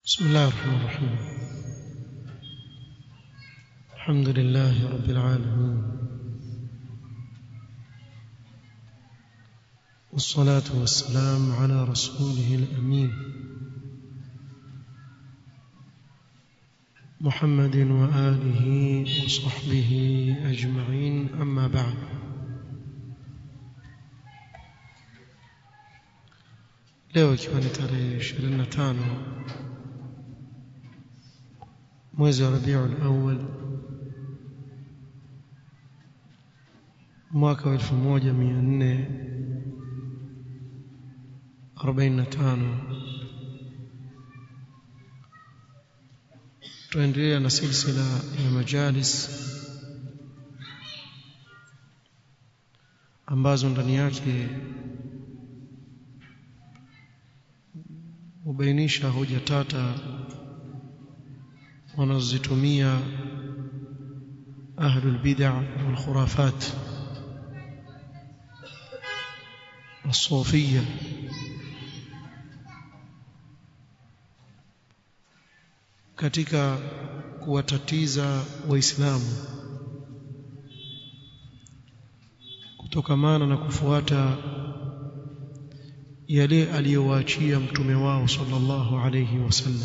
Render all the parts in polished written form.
بسم الله الرحمن الرحيم. الحمد لله رب العالمين، والصلاة والسلام على رسوله الأمين محمد وآله وصحبه أجمعين، أما بعد. leo ikiwa ni tarehe 25 mwezi wa Rabiul Awwal mwaka wa 1445, tuendelea na silsila ya majalis ambazo ndani yake hubainisha hoja tata wanazozitumia ahlul bid'ah wal khurafat as-sufiyya katika kuwatatiza waislamu kutokamana na kufuata yale aliyowaachia mtume wao sallallahu alayhi wasallam.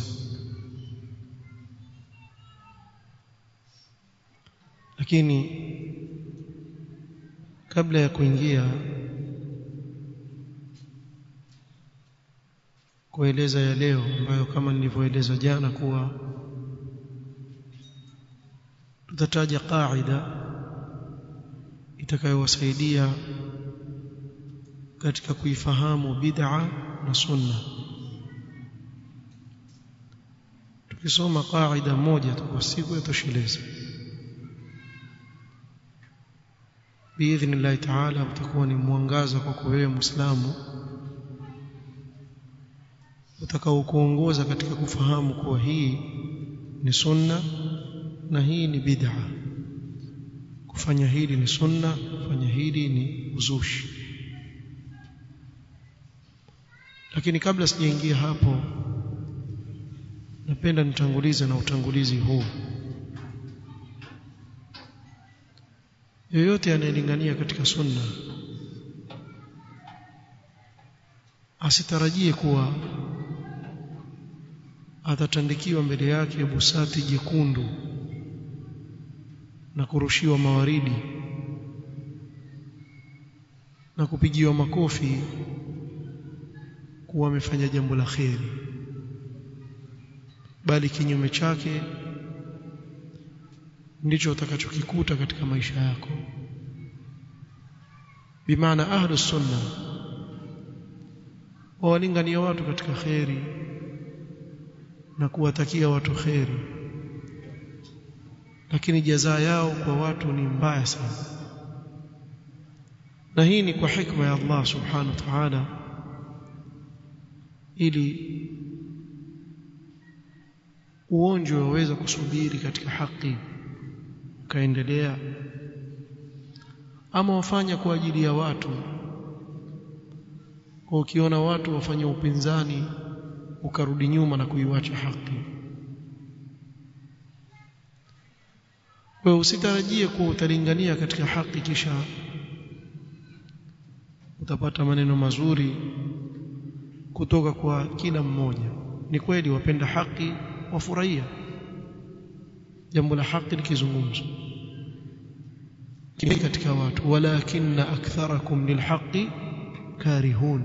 Lakini kabla ya kuingia kueleza ya leo, ambayo kama nilivyoeleza jana kuwa tutataja qaida itakayowasaidia katika kuifahamu bid'a na sunna. Tukisoma qaida moja tu kwa siku yatosheleza biidhnillah ta'ala, utakuwa ni mwangaza kwa wewe Muislamu utakao kuongoza katika kufahamu kuwa hii ni sunna na hii ni bid'a. Kufanya hili ni sunna, kufanya hili ni uzushi. Lakini kabla sijaingia hapo, napenda nitangulize na utangulizi huu. Yoyote anayelingania katika sunna asitarajie kuwa atatandikiwa mbele yake busati jekundu na kurushiwa mawaridi na kupigiwa makofi kuwa amefanya jambo la kheri, bali kinyume chake ndicho utakachokikuta katika maisha yako. Bimaana ahlus sunna wawalingania watu katika kheri na kuwatakia watu kheri, lakini jazaa yao kwa watu ni mbaya sana. Na hii ni kwa hikma ya Allah subhanahu wa ta'ala, ili uonjo waweza kusubiri katika haki kaendelea, ama wafanya kwa ajili ya watu. Kwa ukiona watu wafanya upinzani ukarudi nyuma na kuiwacha haki, wewe usitarajie kuwa utalingania katika haki kisha utapata maneno mazuri kutoka kwa kila mmoja. Ni kweli wapenda haki, wafurahia jambo la haki likizungumzwa katika watu, walakinna aktharakum lilhaqi karihun.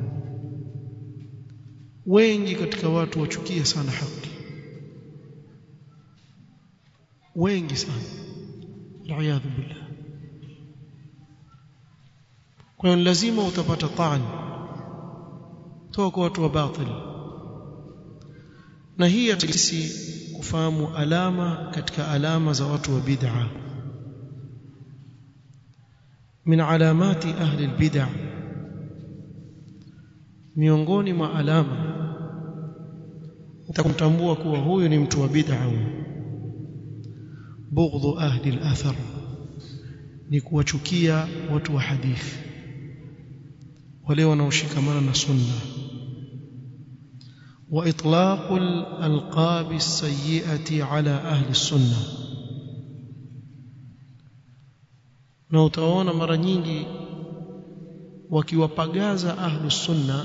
Wengi katika watu wachukia sana haki, wengi sana, wa'iyadhu billah. Kwa hiyo lazima utapata taan toka kwa watu wa batili, na hii sisi kufahamu alama katika alama za watu wa bid'a. Min alamati ahli albid'a, miongoni mwa alama utakumtambua kuwa huyu ni mtu wa bid'a, bughdhu ahli al-athar, ni kuwachukia watu wa hadithi, wale wanaoshikamana na sunna. wa itlaqul alqab as-sayyi'ati ala ahli as-sunnah. Na utaona mara nyingi wakiwapagaza ahli sunna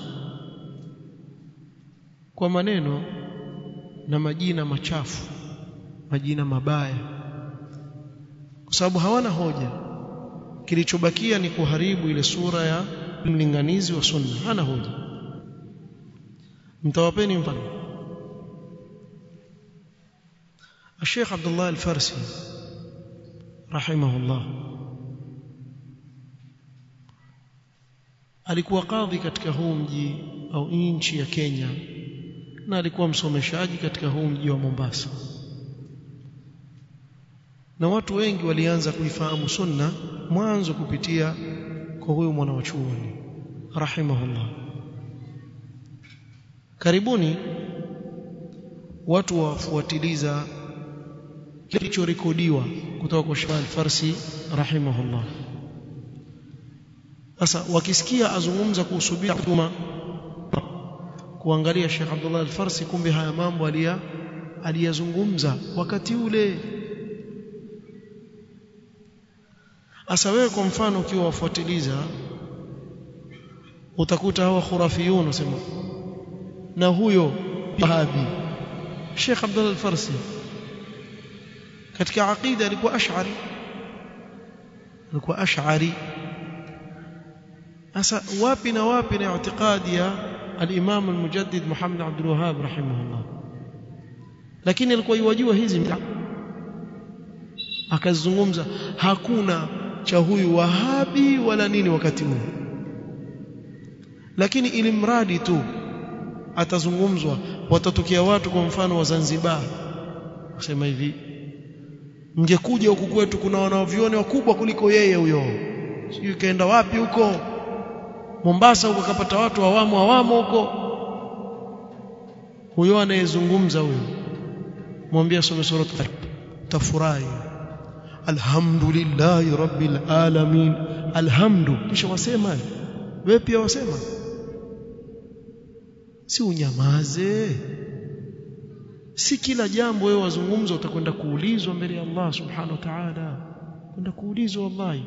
kwa maneno na majina machafu, majina mabaya, kwa sababu hawana hoja. Kilichobakia ni kuharibu ile sura ya mlinganizi wa sunna, hana hoja. Mtawapeni mfano. Sheikh Abdullah Al-Farsi rahimahullah alikuwa kadhi katika huu mji au nchi ya Kenya, na alikuwa msomeshaji katika huu mji wa Mombasa, na watu wengi walianza kuifahamu sunna mwanzo kupitia kwa huyu mwanachuoni rahimahullah. Karibuni watu wafuatiliza kilichorekodiwa kutoka kwa Sheikh Al-Farsi rahimahullah. Sasa wakisikia azungumza kuhusu bid'a, kuangalia Sheikh Abdullah Al-Farsi, kumbe haya mambo aliyazungumza wakati ule. Asa wewe kwa mfano ukiwa wafuatiliza utakuta hawa khurafiyun wasema na huyo Wahabi. Sheikh Abdullah Al-Farsi katika aqida alikuwa ash'ari. Asa wapi na wapi na i'tiqadi ya al-Imam al-Mujaddid Muhammad Abdul Wahhab rahimahullah, lakini alikuwa yajua hizi akazungumza hakuna cha huyu Wahabi wala nini wakati huo, lakini ili mradi tu atazungumzwa watatokea watu kwa mfano wa Zanzibar kusema hivi, mngekuja huku kwetu kuna wanaovioni wakubwa kuliko yeye huyo, sio kaenda wapi huko Mombasa huko kapata watu awamo huko. Huyo anayezungumza huyo mwambie some sura tafurahi, alhamdulillahi rabbil alamin, alhamdu, kisha wasema wewe pia wasema, si unyamaze. Si kila jambo wewe wazungumza utakwenda kuulizwa mbele ya Allah subhanahu wa ta'ala, kwenda kuulizwa wallahi,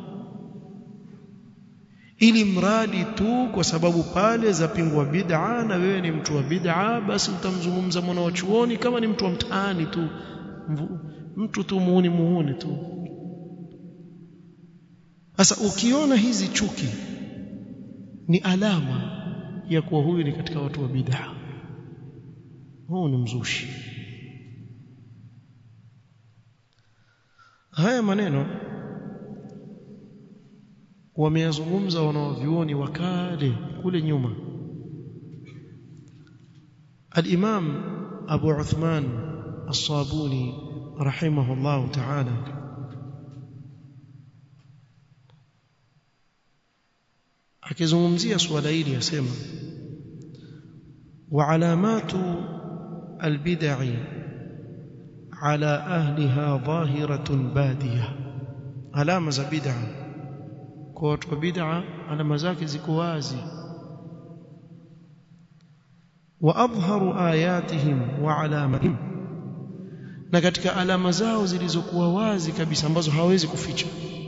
ili mradi tu kwa sababu pale zapingwa bid'a na wewe ni mtu wa bid'a, basi utamzungumza mwana wa chuoni kama ni mtu wa mtaani tu, mtu tu muhuni tu. Sasa ukiona hizi chuki ni alama ya kuwa huyu ni katika watu wa bid'a, huyu ni mzushi. Haya maneno wameyazungumza wanaovyuoni wakale kule nyuma. Al-Imam Abu Uthman As-Sabuni rahimahullah ta'ala akizungumzia swala hili yasema, wa alamatu al-bid'i ala ahliha dhahiratun badiyah, alama za bid'a kwa watu wa bid'a alama zake ziko wazi. Wa adhharu ayatihim wa alamatihim, na katika alama zao zilizokuwa wazi kabisa ambazo hawezi kuficha,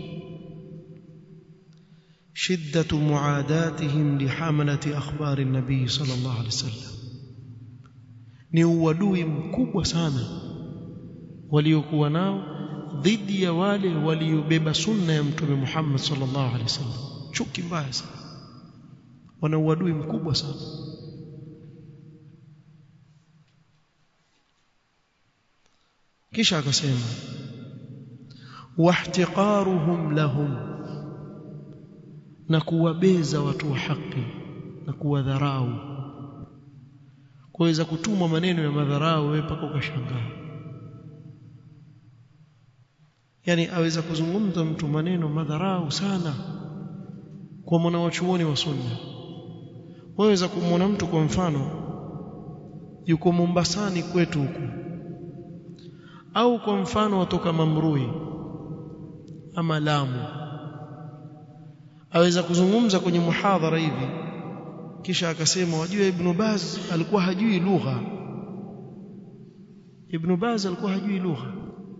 shiddatu muadatihim lihamalati akhbari an-nabii sallallahu alaihi wasallam, ni uadui mkubwa sana waliokuwa nao dhidi ya wale waliobeba sunna ya Mtume Muhammad sallallahu alaihi wasallam. Chuki mbaya sana, wana uadui mkubwa sana. Kisha akasema wahtiqaruhum lahum, na kuwabeza watu wa haki na kuwadharau, kuweza kutumwa maneno ya madharau wewe paka ukashangaa. Yani aweza kuzungumza mtu maneno madharau sana kwa mwanachuoni wa sunna. Waweza kumwona mtu kwa mfano yuko Mombasani kwetu huku, au kwa mfano watoka Mamrui ama Lamu, aweza kuzungumza kwenye muhadhara hivi kisha akasema wajua Ibn Baz alikuwa hajui lugha. Ibn Baz alikuwa hajui lugha.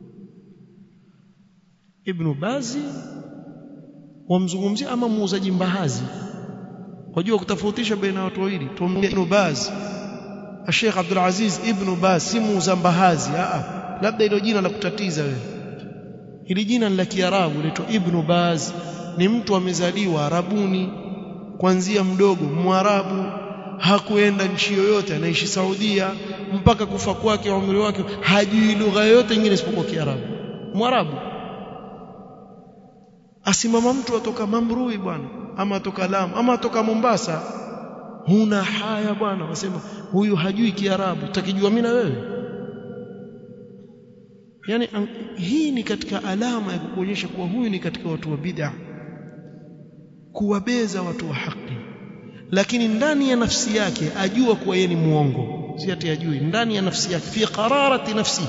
Ibn Baz wamzungumzia ama muuzaji mbahazi. Wajua kutofautisha baina watu wawili. Tumwambie Ibn Baz, Sheikh Abdul Aziz Ibn Baz si muuza mbahazi. Labda hilo jina la kutatiza wewe. Hili jina ni la Kiarabu linaitwa Ibn Baz, ni mtu amezaliwa Arabuni kuanzia mdogo, Mwarabu, hakuenda nchi yoyote, anaishi Saudia mpaka kufa kwake, umri wake hajui lugha yoyote nyingine isipokuwa Kiarabu. Mwarabu. Asimama mtu atoka Mamrui bwana, ama atoka Lamu, ama atoka Mombasa, huna haya bwana, wasema huyu hajui Kiarabu, utakijua mimi na wewe? Yani hii ni katika alama ya kuonyesha kuwa huyu ni katika watu wa bid'ah, kuwabeza watu wa haki, lakini ndani ya nafsi yake ajua kuwa yeye ni muongo. Si ati ajui, ndani ya nafsi yake, fi qararati nafsihi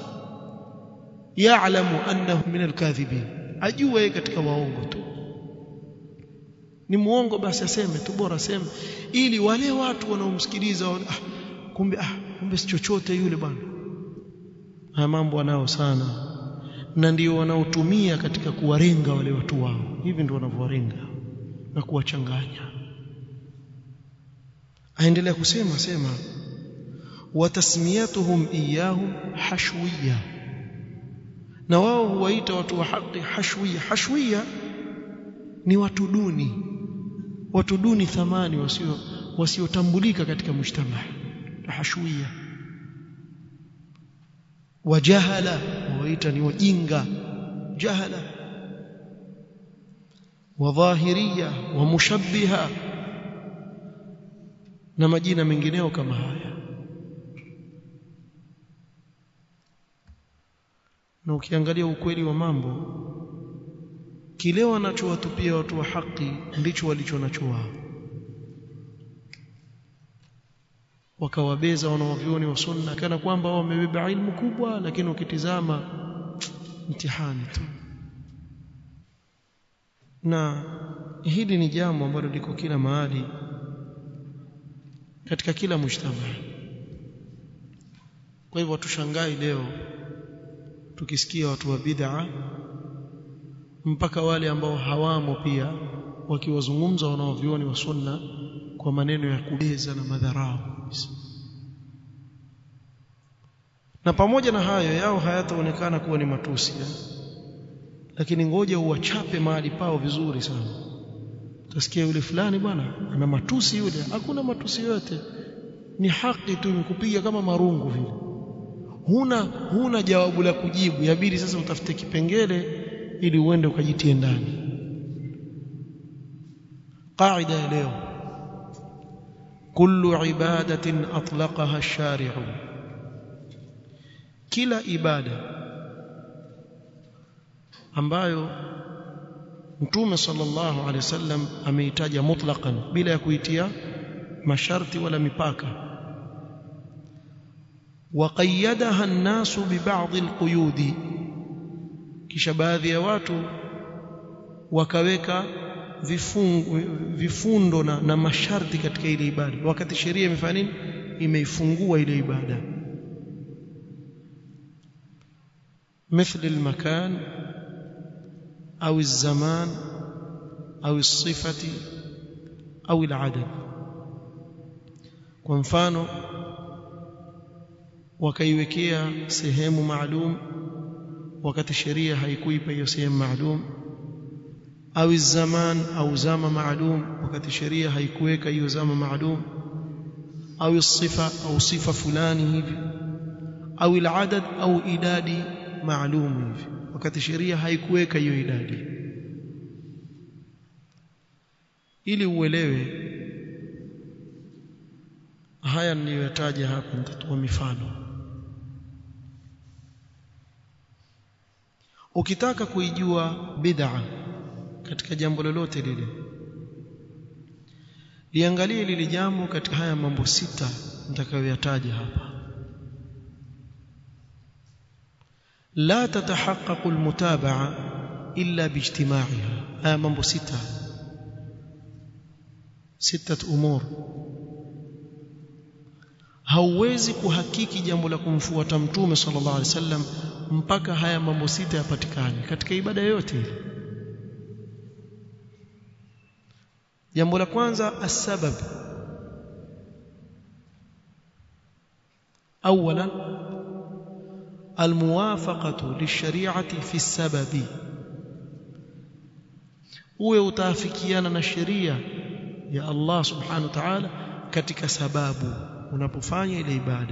ya'lamu annahu min al-kadhibin, ajua yeye katika waongo tu, ni muongo, basi aseme tu, bora aseme, ili wale watu wanaomsikiliza kumbe si chochote yule bwana. Haya mambo wanao sana, na ndio wanaotumia katika kuwarenga wale watu wao. Hivi ndio wanavyowarenga na kuwachanganya. Aendelea sema watasmiyatuhum iyahum hashwiya, na wao huwaita watu wa haki hashwiya. Hashwiya ni watu duni thamani, wasiotambulika katika mujtamaa. Hashwiya. Wajahala huwaita ni wajinga, jahala. Wadhahiriya wa mushabbiha na majina mengineo kama haya. Na ukiangalia ukweli wa mambo, kile wanachowatupia watu wa haki ndicho walichonacho wao. Wakawabeza wanaovioni wa sunna kana kwamba wao wamebeba ilmu kubwa, lakini ukitizama mtihani tu. Na hili ni jambo ambalo liko kila mahali katika kila mujtamaa. Kwa hivyo tushangai leo tukisikia watu wa bid'a, mpaka wale ambao hawamo pia wakiwazungumza wanaovioni wa sunna kwa maneno ya kubeza na madharau. Na pamoja na hayo yao hayataonekana kuwa ni matusi, lakini ngoja uwachape mahali pao vizuri sana. Utasikia yule fulani bwana ana matusi, yule hakuna matusi yote, ni haki tu imekupiga kama marungu vile. Huna jawabu la kujibu, yabidi sasa utafute kipengele ili uende ukajitie ndani. Qaida ya leo, kullu ibadatin atlaqaha ash-shari'u, kila ibada ambayo Mtume sallallahu alaihi wasallam ameitaja mutlaqan bila ya kuitia masharti wala mipaka, waqayyadaha an-nasu bi ba'd al-quyudi, kisha baadhi ya watu wakaweka vifundo na masharti katika ile ibada, wakati sheria imefanya nini? Imeifungua ile ibada. مثل المكان أو الزمان أو الصفة أو العدد. kwa mfano wakaiwekea sehemu maalum wakati sheria haikuipa hiyo sehemu maalum, au zaman au zama maalum wakati sheria haikuweka hiyo zama maalum, au sifa au sifa fulani hivi, au al-adad au idadi maalum hivi wakati sheria haikuweka hiyo idadi. Ili uelewe haya niliyotaja hapa, nitatoa mifano. Ukitaka kuijua bid'a katika jambo lolote lile, liangalie lile jambo katika haya mambo sita nitakayoyataja hapa. لا تتحقق المتابعة إلا باجتماعها. haya mambo sita sita umur. Hauwezi kuhakiki jambo la kumfuata mtume sallallahu alaihi wasallam mpaka haya mambo sita yapatikane katika ibada yote. Jambo la kwanza as-sabab. Awalan al-muwafaqatu lish-shari'ati fi as-sababi. Uwe utaafikiana na sheria ya Allah subhanahu wa ta'ala katika sababu unapofanya ile ibada.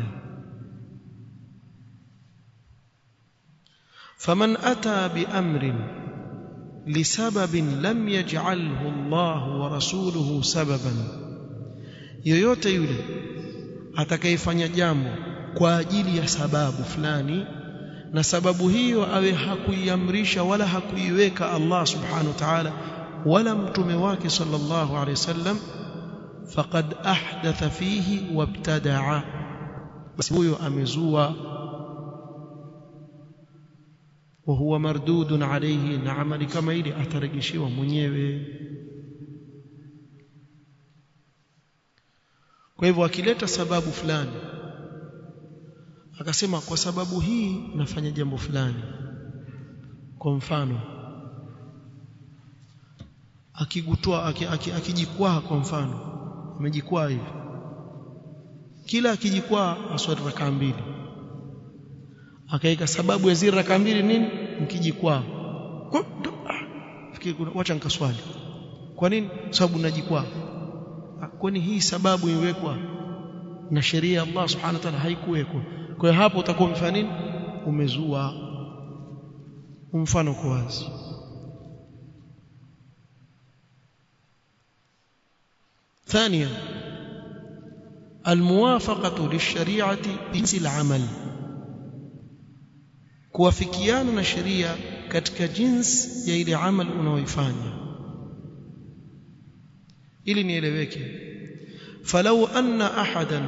Faman ata bi amrin li sababin lam yaj'alhu Allah wa rasuluhu sababan, yoyote yule atakayefanya jambo kwa ajili ya sababu fulani na sababu hiyo awe hakuiamrisha wala hakuiweka Allah subhanahu wa ta'ala wala mtume wake sallallahu alayhi wasallam, faqad ahdatha fihi wabtada'a, basi huyo amezua. Wa huwa mardudun alayhi, na amali kama ile atarejeshewa mwenyewe. Kwa hivyo akileta sababu fulani akasema kwa sababu hii nafanya jambo fulani, kwa mfano akijikwaa, kwa mfano amejikwaa hivi, kila akijikwaa aswali rakaa mbili, akaika sababu ya zile rakaa mbili nini, mkijikwaa fikiri wacha nikaswali. Kwa nini? Sababu najikwaa. Kwani hii sababu iwekwa na sheria ya Allah subhanahu wa ta'ala? Haikuwekwa. Kwa hiyo hapo utakuwa umefanya nini? Umezua. Mfano kwa wazi. ثانيا الموافقة للشريعة بجنس العمل، kuwafikiana na sheria katika jinsi ya ile amal unaoifanya. ili nieleweke, falau anna ahadan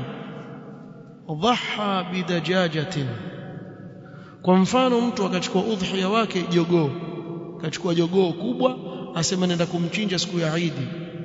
dhaha bidajajatin, kwa mfano mtu akachukua udhiya wake jogoo, akachukua jogoo kubwa asema nenda kumchinja siku ya Eid,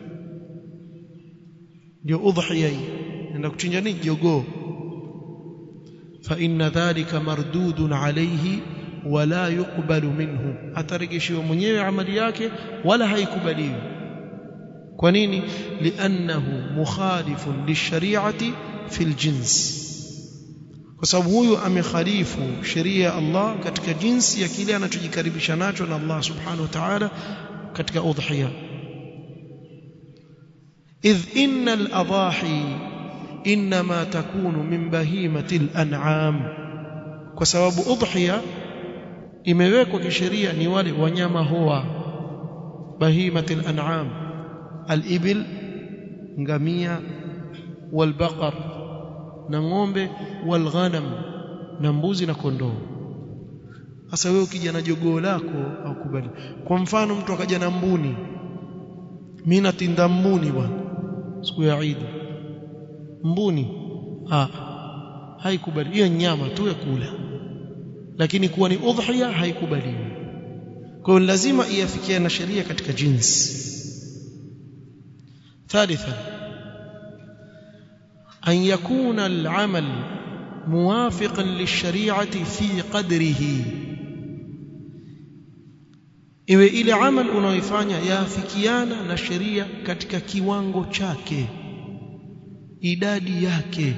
ndio udhiya hii, nenda kuchinja nini? Jogoo. fa inna dhalika mardudun alayhi wala yuqbalu minhu, atarejeshiwa mwenyewe amali yake wala haikubaliwi. Kwa nini? li'annahu mukhalifun lishari'ati fil jins, kwa sababu huyu amekhalifu sheria ya Allah katika jinsi ya kile anachojikaribisha nacho na Allah subhanahu wa ta'ala katika udhiya. idh innal adahi inma takunu min bahimatil an'am, kwa sababu udhiya imewekwa kisheria ni wale wanyama hoa, bahimatil an'am, al-ibil, ngamia, wal-baqar, na ng'ombe, wal-ghanam, na mbuzi na kondoo. Sasa wewe ukija na jogoo lako au kubali, kwa mfano mtu akaja na mbuni, mimi natinda mbuni bwana siku ya Eid, mbuni haikubali, hiyo nyama tu ya kula, lakini kuwa ni udhiya haikubaliwi. Kwa hiyo lazima iafikie na sheria katika jinsi. ثالثا أن يكون العمل موافقا للشريعة في قدره، iwe ile amal unaoifanya yafikiana na sheria katika kiwango chake, idadi yake.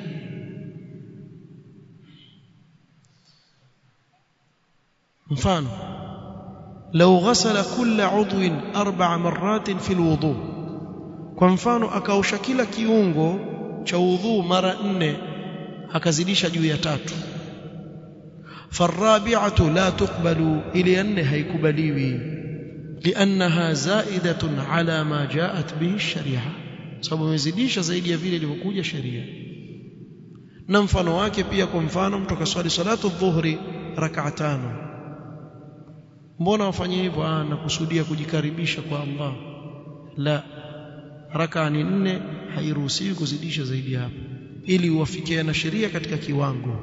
mfano لو غسل كل عضو 4 مرات في الوضوء، kwa mfano akaosha kila kiungo cha udhu mara 4 akazidisha juu ya 3, farabi'atu la tuqbalu, ile 4 haikubaliwi, li'annaha za'idatun ala ma ja'at bihi sharia, sababu imezidisha zaidi ya vile ilivyokuja sheria. Na mfano wake pia, kwa mfano mtu akaswali salatu dhuhri rak'a 5, mbona wafanye hivyo? Nakusudia kujikaribisha kwa Allah. La, raka ni 4, hairuhusiwi kuzidisha zaidi hapo, ili uwafikie na sheria katika kiwango.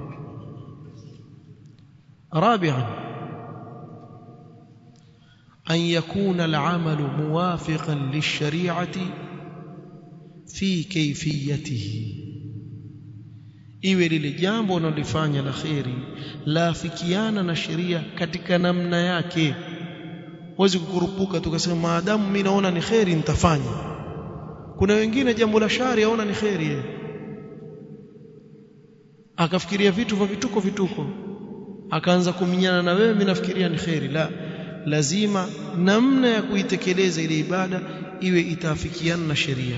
Rabi'an an yakuna al-amalu muwafiqan lish-shari'ati fi kayfiyatihi, iwe lile jambo unalofanya la khairi laafikiana na sheria katika namna yake. Huwezi kukurupuka tukasema maadamu mimi naona ni khairi nitafanya. Kuna wengine jambo la shari aona ni khairi yeye, akafikiria vitu vya vituko akaanza kuminyana na wewe, mimi nafikiria ni khairi. La, lazima namna ya kuitekeleza ile ibada iwe itaafikiana na sheria.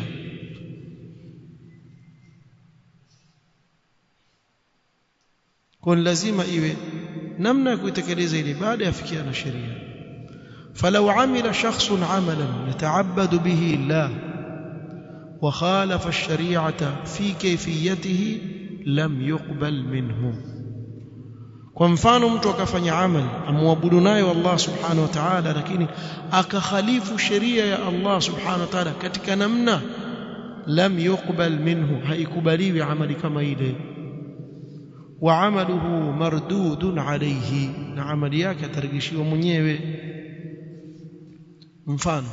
Kwa lazima iwe namna ya kuitekeleza ile ibada yafikiana na sheria. فلو عمل شخص عملا يتعبد به الله وخالف الشريعة في كيفيته لم يقبل منه. kwa mfano mtu akafanya amali amwabudu nayo Allah subhanahu wa ta'ala, lakini akakhalifu sheria ya Allah subhanahu wa ta'ala katika namna, lam yuqbal minhu, haikubaliwi amali kama ile. wa amaluhu mardudun alayhi, na amali yake atarejeshiwa mwenyewe. mfano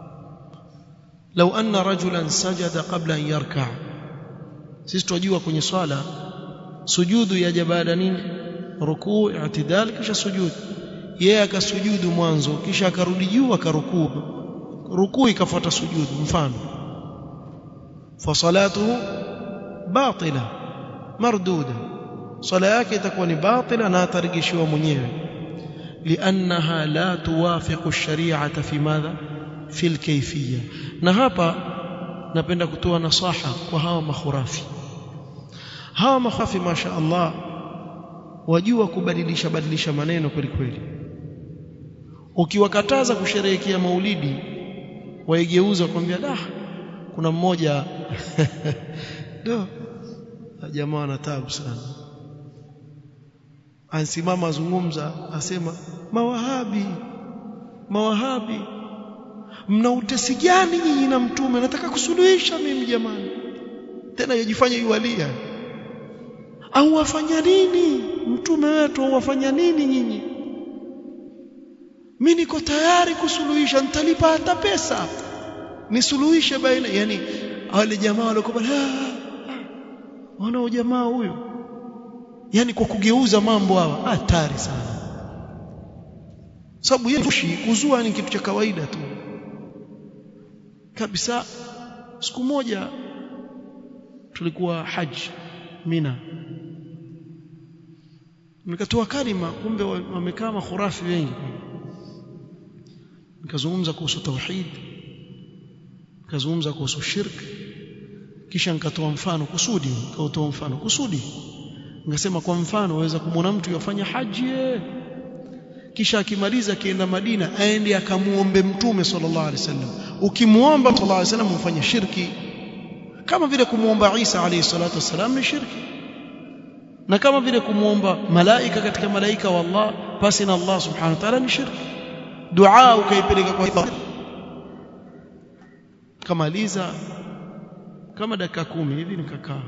لو أن رجلا سجد قبل أن يركع, sisi tunajua kwenye swala sujudu yaja baada nini? Rukuu, i'tidal, kisha sujud. Yeye akasujudu mwanzo kisha akarudi juu akarukuu, rukuu ikafuata sujudu. mfano fa salatuhu batila marduda, swala yake itakuwa ni batila na atarejeshiwa mwenyewe. لأنها لا توافق الشريعة في ماذا؟ في الكيفية. na hapa napenda kutoa nasaha kwa hawa makhurafi. hawa makhurafi masha Allah wajua kubadilisha maneno kweli kweli. Ukiwakataza kusherehekea maulidi waigeuza kwambia kuna mmoja jamaa ana taabu sana, ansimama azungumza asema mawahabi mna utesi gani nyinyi na mtume, nataka kusuluhisha mimi jamani. Tena yajifanya yualia, au wafanya nini mtume wetu, au wafanya nini nyinyi? mimi niko tayari kusuluhisha, nitalipa hata pesa nisuluhishe baina. Yani wale jamaa walikuwa wana jamaa huyo, yani kwa kugeuza mambo hawa hatari sana. Sababu yeye kuzua ni kitu cha kawaida tu kabisa. Siku moja tulikuwa haji Mina, nikatoa kalima, kumbe wamekaa makhurafi wengi. Nikazungumza kuhusu tauhid, nikazungumza kuhusu shirk, kisha nikatoa mfano kusudi, nikasema kwa mfano waweza kumwona mtu yafanya haji kisha akimaliza akienda Madina aende akamuombe mtume sallallahu alaihi wasallam. Ukimuomba sallallahu alaihi wasallam ufanye shirki, kama vile kumuomba Isa alayhi salatu wasallam ni shirki, na kama vile kumuomba malaika katika malaika wa Allah basi na Allah subhanahu wa ta'ala ni shirki. Dua ukaipeleka kwa Allah, kamaliza kama dakika 10 hivi nikakaa.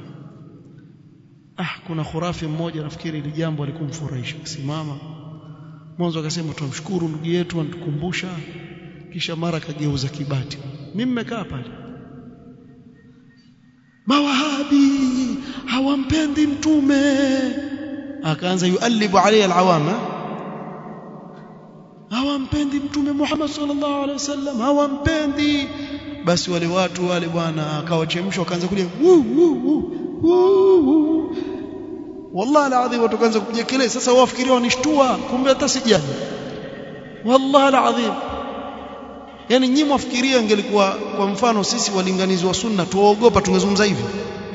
Kuna khurafi mmoja nafikiri ile jambo alikumfurahisha, simama mwanzo akasema tumshukuru ndugu yetu anatukumbusha, kisha mara kageuza kibati. Mimi nimekaa pale, mawahabi hawampendi mtume, akaanza yualibu alayhi alawama, hawampendi mtume Muhammad sallallahu alaihi wasallam, hawampendi. Basi wale watu wale bwana akawachemsha, wakaanza kulia wallahi alazim, watu kaanza kupiga kelele. Sasa wafikiria wanishtua, kumbe hata sijani. Wallahi alazim, yani nyinyi mwafikiria ingelikuwa kwa mfano sisi walinganizi wa sunna tuogopa tungezungumza hivi?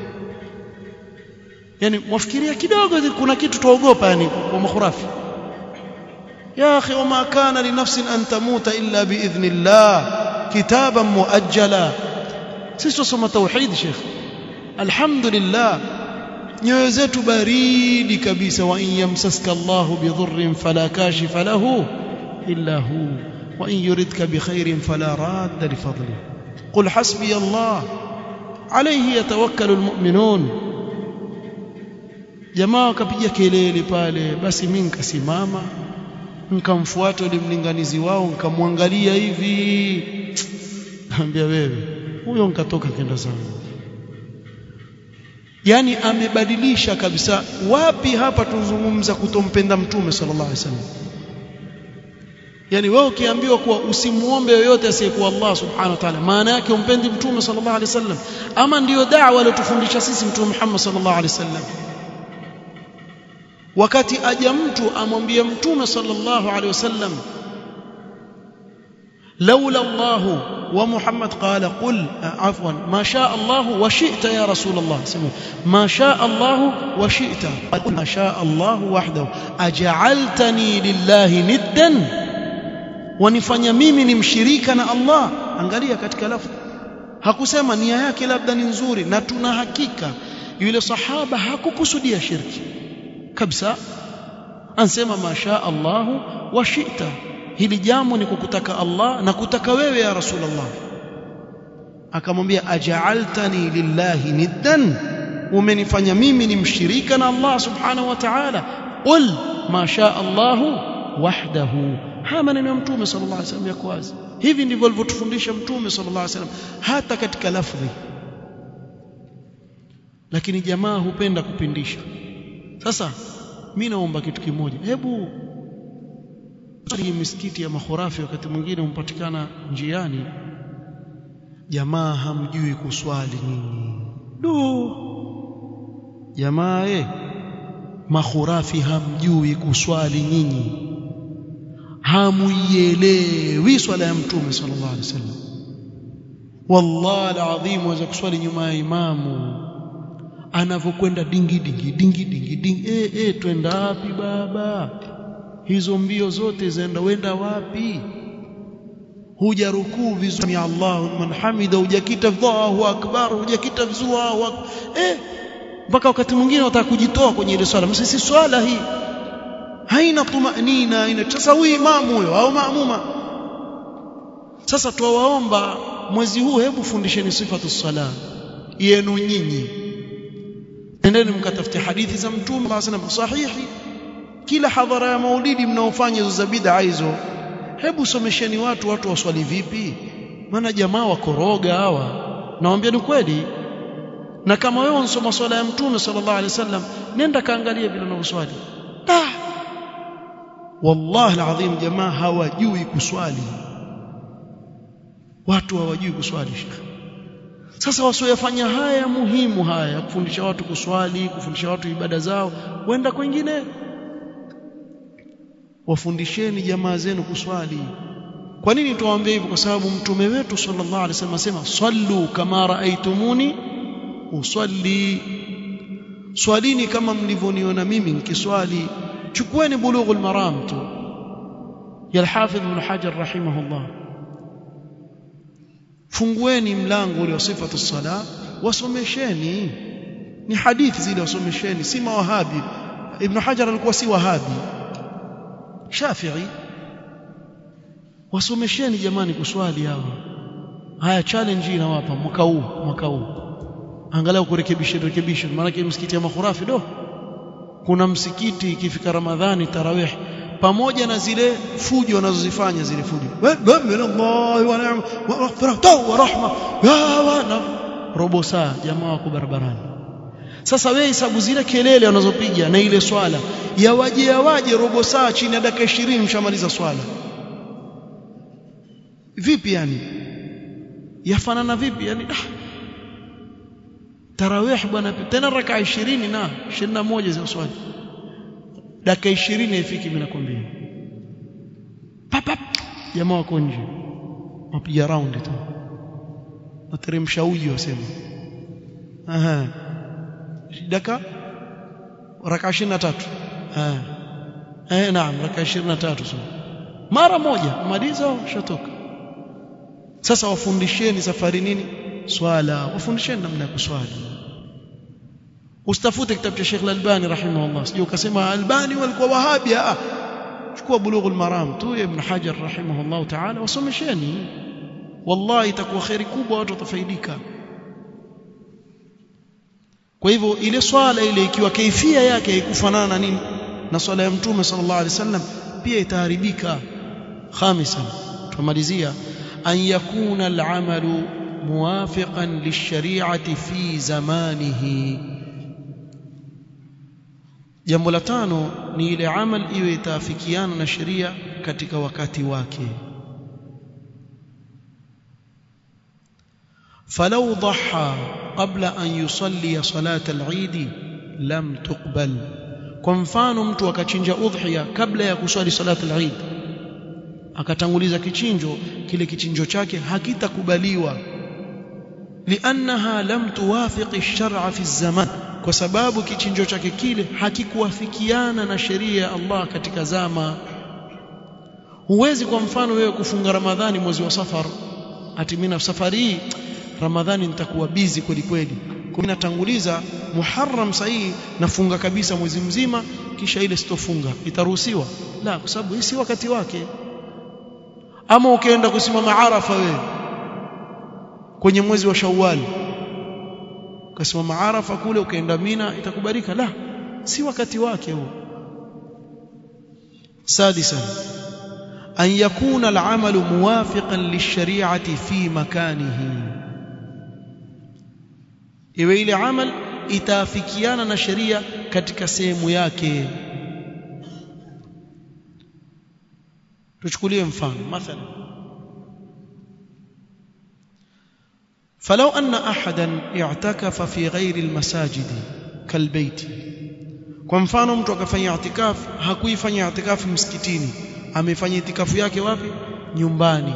Yani mwafikiria kidogo kuna kitu tuogopa yani kwa makhurafi? ya akhi, wama kana li nafsin an tamuta illa bi idhnillah kitaban muajjala. sisi tusoma tauhid sheikh, alhamdulillah, nyoyo zetu baridi kabisa. wa in yamsaska Allahu bidhurrin fala kashifa lahu illa hu wa in yuridka bikhairin fala radda li fadlihi qul hasbi Allah alayhi yatawakkalu almu'minun. Jamaa wakapiga kelele pale, basi mimi nikasimama nikamfuata yule mlinganizi wao, nikamwangalia hivi, naambia wewe huyo nikatoka kenda zangu. Yani amebadilisha kabisa. Wapi hapa tuzungumza kutompenda mtume sallallahu alaihi wasallam? Yani wewe ukiambiwa kuwa usimuombe yoyote asiyekuwa Allah subhanahu wa ta'ala, maana yake umpendi mtume sallallahu alaihi wasallam? Ama ndiyo da'wa aliyotufundisha sisi mtume Muhammad sallallahu alaihi wasallam? Wakati aja mtu amwambia mtume sallallahu alaihi wasallam, laula Allah wa Muhammad qala qul afwan ma shaa Allah wa shi'ta ya rasul Allah, sema ma shaa Allah wa shi'ta, ma shaa Allah wahdahu aj'altani lillahi niddan, wanifanya mimi ni mshirika na Allah. Angalia katika lafzi, hakusema nia yake labda ni nzuri, na tuna hakika yule sahaba hakukusudia shirki kabisa. Ansema masha Allah wa shi'ta, hili jambo ni kukutaka Allah na kutaka wewe ya Rasulullah. Akamwambia aj'altani lillahi niddan, umenifanya mimi ni mshirika na Allah subhanahu wa ta'ala. Qul masha Allah wahdahu. Haya maneno ya mtume sallallahu alaihi wasallam yako wazi. Hivi ndivyo alivyotufundisha mtume sallallahu alaihi wasallam hata katika lafzi. Lakini jamaa hupenda kupindisha. Sasa mimi naomba kitu kimoja, hebu hii misikiti ya makhurafi wakati mwingine umpatikana njiani, jamaa hamjui kuswali nini. Jamaa makhurafi hamjui kuswali nyinyi, hamuielewi swala ya mtume sallallahu alaihi wasallam. Wallahi alazim, waweza kuswali nyuma ya imamu anavyokwenda dingi dingi dingi dingi dingi. Twenda wapi baba? Hizo mbio zote zaenda wenda wapi? Huja rukuu vizuri ya Allahu man hamida, hujakita Allahu akbar, hujakita vizuri mpaka wakati mwingine unataka kujitoa kwenye ile swala. Msisi swala hii haina tumanina, ina tasawi imamu huyo au maamuma. Sasa tuwaomba mwezi huu, hebu fundisheni sifatu sala yenu nyinyi. Endeni mkatafute hadithi za mtume sallallahu alaihi wasallam sahihi. Kila hadhara ya maulidi mnaofanya hizo za bid'a hizo, hebu somesheni watu waswali vipi. Maana jamaa wakoroga hawa, nawaambia ni kweli. Na kama wewe unsoma swala ya mtume sallallahu alaihi wasallam, nenda kaangalia vile unavyoswali. Wallahi alazim, jamaa hawajui kuswali. Watu hawajui kuswali shekhi. Sasa wasioyafanya haya muhimu haya, kufundisha watu kuswali, kufundisha watu ibada zao, wenda kwingine. Wafundisheni jamaa zenu kuswali. Kwa nini tuwaambie hivyo? Kwa sababu mtume wetu sallallahu alaihi wasallam asema sallu kama raaitumuni usalli, swalini kama mlivyoniona mimi nikiswali. Chukueni Bulughul Maram tu ya al-Hafidh Ibn Hajar rahimahullah, fungueni mlango ule wa sifatu sala, wasomesheni. Ni hadithi zile wasomesheni, si mawahabi. Ibn Hajar alikuwa si wahabi, Shafi'i. Wasomesheni jamani kuswali hawa. Haya challenge inawapa mwaka huu angalau kurekebisha. Maana msikiti ya makhurafi kuna msikiti ikifika Ramadhani tarawih, pamoja na zile fujo wanazozifanya, zile fujo Allahu wa ni'ma wa maghfiratuhu wa rahma na robo saa jamaa wako barabarani. Sasa wewe hesabu zile kelele wanazopiga na ile swala yawaje robo saa, chini ya dakika 20 mshamaliza swala. Vipi yani? Yafanana vipi yani? Tarawih bwana, tena raka 20 na 21 za swala, dakika 20 haifiki. Mimi nakwambia jamaa wako nje wapiga round tu, wateremsha uji, wasema dakika raka 23 naam, raka 23 mara moja maliza shatoka. Sasa wafundisheni safari nini swala, wafundisheni namna ya kuswali. Usitafute kitabu cha Sheikh Al-Albani rahimahullah, sio ukasema Albani walikuwa wahabi. Chukua Bulughul Maram tu ya Ibn Hajar rahimahullah ta'ala, wasomesheni. Wallahi itakuwa khairi kubwa, watu watafaidika. Kwa hivyo ile swala ile ikiwa kaifia yake haikufanana na nini na swala ya mtume sallallahu alaihi wasallam, pia itaharibika. Khamisan, tumalizia, an yakuna al-amalu muwafiqan lishari'ati fi zamanihi. Jambo la tano ni ile amal iwe itafikiana na sheria katika wakati wake. falau dhaha qabla an yusalli salat al-eid lam tuqbal. Kwa mfano mtu akachinja udhiya kabla ya kuswali salat al-eid, akatanguliza kichinjo, kile kichinjo chake hakitakubaliwa, liannaha lam tuwafiq ash-shar'a fi az-zaman, kwa sababu kichinjo chake kile hakikuwafikiana na sheria ya Allah katika zama. Huwezi kwa mfano wewe kufunga Ramadhani mwezi wa Safar, ati mimi safari hii Ramadhani nitakuwa busy kweli kweli, mimi natanguliza Muharram sahihi nafunga kabisa mwezi mzima, kisha ile sitofunga. Itaruhusiwa? La, kwa sababu hii si wakati wake. Ama ukienda kusimama Arafa wewe kwenye mwezi wa Shawwal, ukasimama Arafa kule ukaenda Mina, itakubalika? La, si wakati wake huo. Sadisan, an yakuna al-amalu muwafiqan lish-shari'ati fi makanihi, iwe ile amal itafikiana na sheria katika sehemu yake. Tuchukulie mfano, mathalan فلو أن أحدا اعتكف في غير المساجد كالبيت. kwa mfano mtu akafanya i'tikaf, hakuifanya i'tikaf msikitini, amefanya i'tikafu yake wapi? Nyumbani.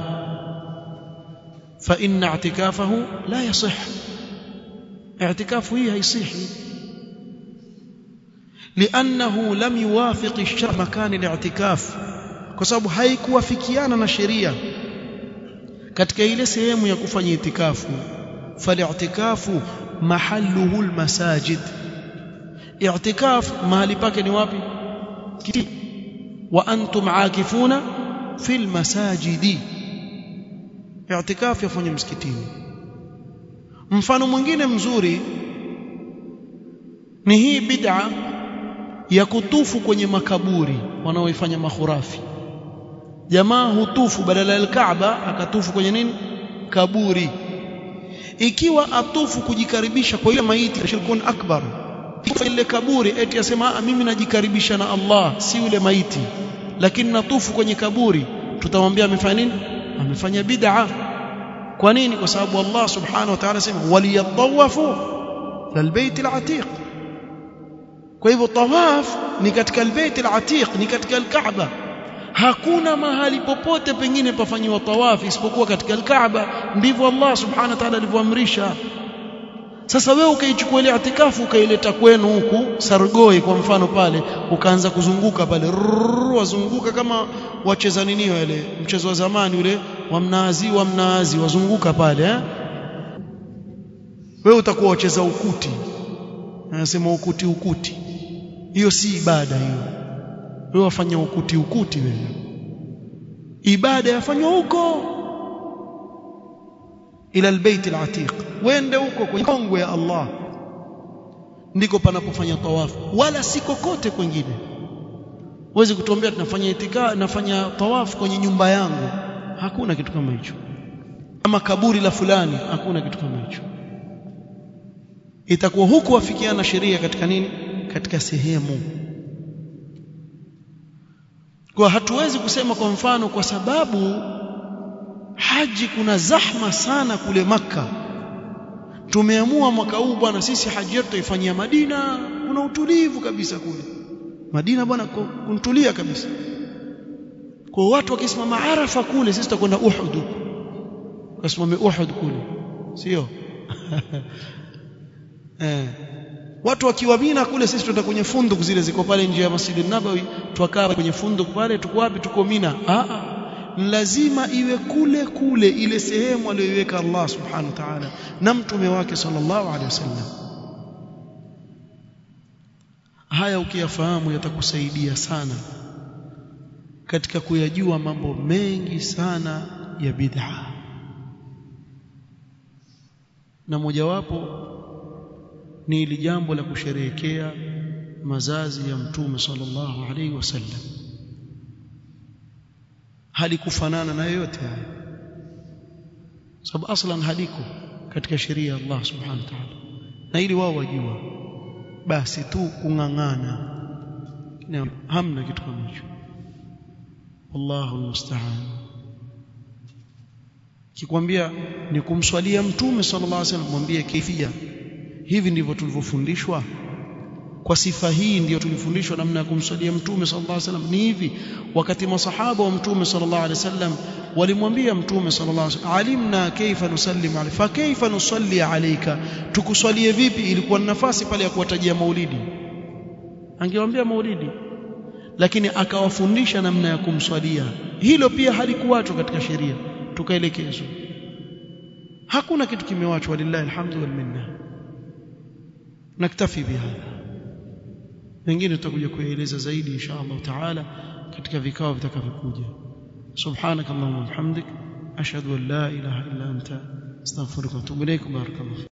fa inna i'tikafahu la yasih, i'tikafu hii haisihi, liannahu lam yuwafiq ash-shar' makan al-i'tikaf, kwa sababu haikuwafikiana na sheria katika ile sehemu ya kufanya i'tikafu. fal-i'tikafu mahalluhu al-masajid, i'tikaf mahali pake ni wapi? Kiti. wa antum aakifuna fil masajidi, i'tikaf yafanya msikitini. Mfano mwingine mzuri ni hii bid'a ya kutufu kwenye makaburi wanaoifanya makhurafi. Jamaa hutufu badala ya Kaaba, akatufu kwenye nini? Kaburi. Ikiwa atufu kujikaribisha kwa ile maiti, shirkun akbar. Ile kaburi eti asema mimi najikaribisha na Allah, si yule maiti, lakini natufu kwenye kaburi, tutamwambia amefanya nini? Amefanya bid'a. Kwa nini? Kwa sababu Allah subhanahu wa ta'ala sema waliyatawafu lilbayt alatiq. Kwa hivyo tawaf ni katika albayt alatiq, ni katika alkaaba. Hakuna mahali popote pengine pafanywa tawaf isipokuwa katika alkaaba. Ndivyo Allah subhanahu wa ta'ala alivyoamrisha. Sasa wewe ukaichukua ile itikafu ukaileta kwenu huku Sargoi kwa mfano pale, ukaanza kuzunguka pale, wazunguka kama wacheza nini wale mchezo wa zamani ule wa mnaazi wazunguka pale wewe utakuwa wacheza ukuti. Anasema ukuti. Hiyo si ibada hiyo. Wewe wafanya ukuti wewe. Ibada yafanywa huko ila albayt alatiq, wende huko kwenye kongwe ya Allah, ndiko panapofanya tawafu, wala si kokote kwingine. Uweze kutuambia tunafanya itika, nafanya tawafu kwenye nyumba yangu, hakuna kitu kama hicho. Ama kaburi la fulani, hakuna kitu kama hicho. Itakuwa huku wafikiana sheria katika nini? Katika sehemu. Kwa hatuwezi kusema kwa mfano kwa sababu haji kuna zahma sana kule Makka, tumeamua mwaka huu bwana sisi haji yetu tuifanyia Madina, kuna utulivu kabisa kule Madina bwana, kuntulia kabisa. Kwa watu wakisimama Arafa kule, sisi tutakwenda Uhud, kasimame Uhud kule, sio? Watu wakiwa Mina kule, sisi tutaenda kwenye funduk zile ziko pale nje ya Masjid an-Nabawi, tukaa kwenye funduk pale. Tuko wapi? Tuko Mina. Lazima iwe kule ile sehemu aliyoiweka Allah subhanahu wa ta'ala na mtume wake sallallahu alaihi wasallam. Haya ukiyafahamu yatakusaidia sana katika kuyajua mambo mengi sana ya bid'a, na mojawapo ni ile jambo la kusherehekea mazazi ya mtume sallallahu alaihi wasallam. Halikufanana na yote haya. sababu aslan haliko katika sheria ya Allah subhanahu wa ta'ala, na ili wao wajua basi tu kungangana na hamna kitu kama hicho. Wallahu almusta'an. Kikwambia ni kumswalia mtume sallallahu alaihi wasallam, mwambie kaifia, hivi ndivyo tulivyofundishwa, kwa sifa hii ndio tulifundishwa namna ya kumswalia mtume sallallahu alaihi wasallam, ni hivi. Wakati masahaba wa mtume sallallahu alaihi wasallam walimwambia mtume sallallahu alaihi wasallam, alimna kaifa nusallimu alayka fa kaifa nusalli alayka, tukuswalie vipi? Ilikuwa nafasi pale ya kuwatajia maulidi, angewaambia maulidi, lakini akawafundisha namna ya kumswalia. Hilo pia halikuachwa katika sheria, tukaelekezwa. Hakuna kitu kimewachwa, lillahi alhamdu wal minna. Naktafi bihadha, mengine tutakuja kueleza zaidi insha Allah taala katika vikao vitakavyokuja. Subhanakallahumma wa bihamdik ashhadu an la ilaha illa anta astaghfiruka wa atubu ilaik. Barakallahu.